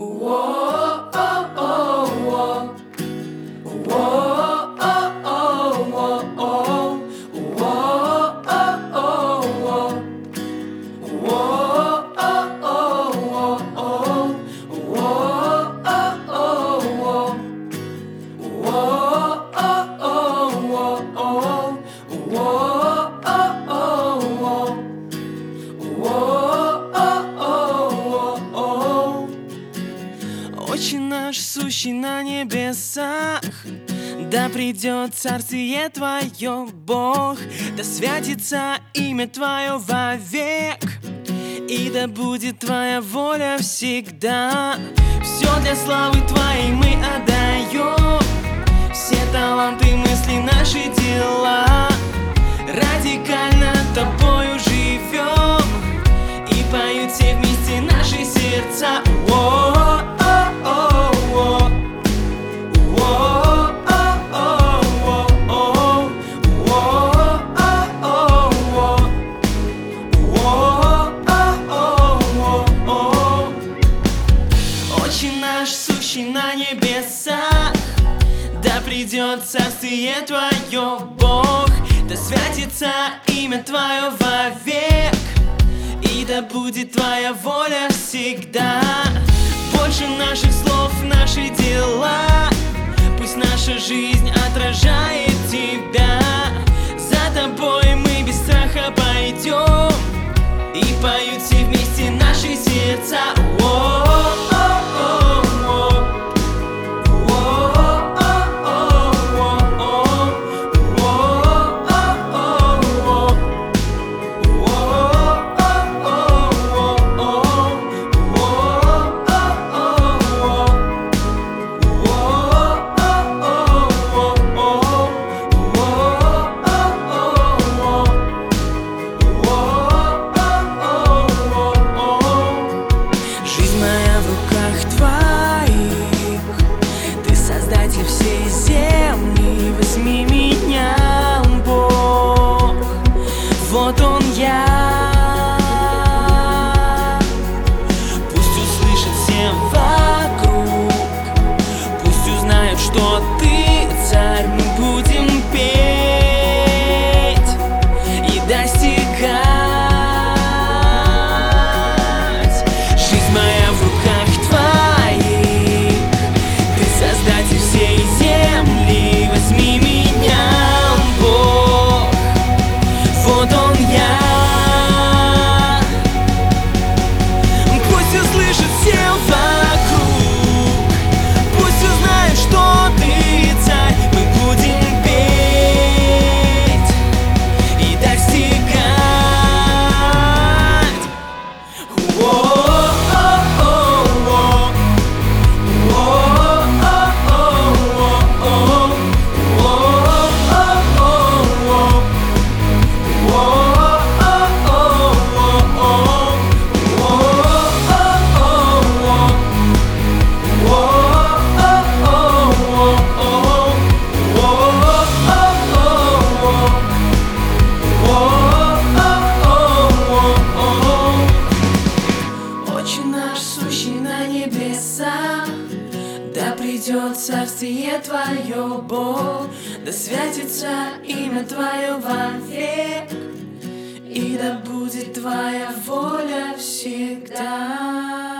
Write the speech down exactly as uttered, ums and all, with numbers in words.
Отче наш, сущий на небесах, да придет царствие Твое, Бог, да святится имя Твое вовек, и да будет Твоя воля всегда. Все для славы Твоей мы отдаем, все таланты, мысли, наши дела. Радикально Тобою живем, и поют все вместе наши сердца. На небесах, да придет царствие Твое, Бог, да святится имя Твое вовек, и да будет Твоя воля всегда. Больше наших слов, наши дела, пусть наша жизнь отражает Тебя. За Тобой мы без страха пойдем, и поют все вместе наши сердца. Вот он я, пусть услышат все вокруг, пусть узнают, что ты царь. Мы будем петь и достигать. Жизнь моя в руках Твоих, Ты создатель всей земли. Возьми меня, Бог, вот он я. Пусть услышат все вокруг, пусть узнают, что ты царь. Мы будем петь и достигать. Да придет царствие Твое, Бог, да святится имя Твое вовек, и да будет Твоя воля всегда.